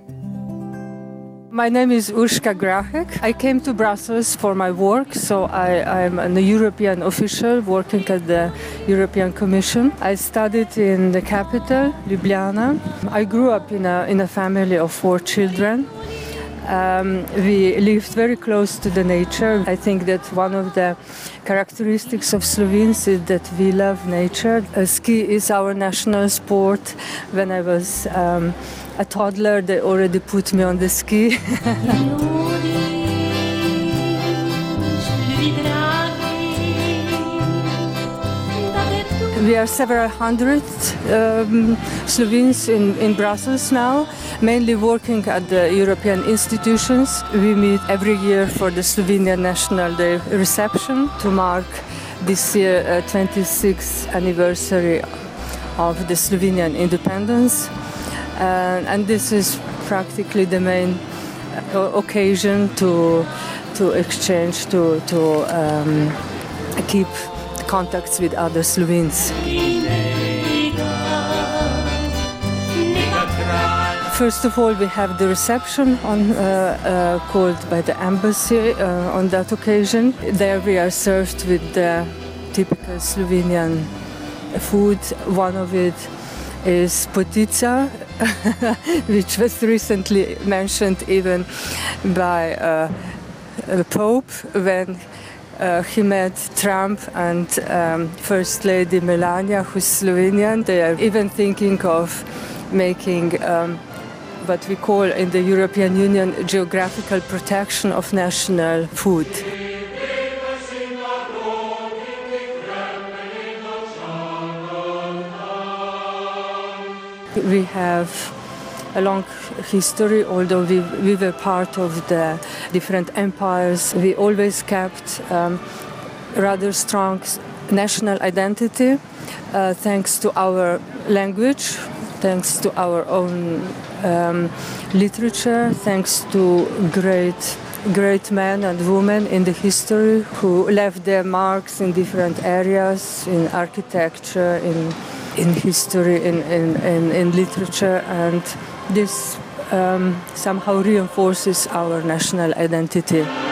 My name is Urška Grahek. I came to Brussels for my work, so I'm a European official working at the European Commission. I studied in the capital, Ljubljana. I grew up in a family of 4 children. We lived very close to the nature. I think that one of the characteristics of Slovenes is that we love nature. Ski is our national sport. When I was a toddler, they already put me on the ski. We are several hundred Slovenes in Brussels now, mainly working at the European institutions. We meet every year for the Slovenian National Day reception to mark this year 26th anniversary of the Slovenian independence. And this is practically the main occasion to exchange, to keep contacts with other Slovenes. First of all, we have the reception called by the embassy on that occasion. There we are served with the typical Slovenian food. One of it is potica, which was recently mentioned even by the Pope when he met Trump and First Lady Melania, who's Slovenian. They are even thinking of making what we call in the European Union geographical protection of national food. We have a long history, although we were part of the different empires. We always kept rather strong national identity thanks to our language, thanks to our own literature, thanks to great men and women in the history who left their marks in different areas, in architecture, in history, in literature, and this somehow reinforces our national identity.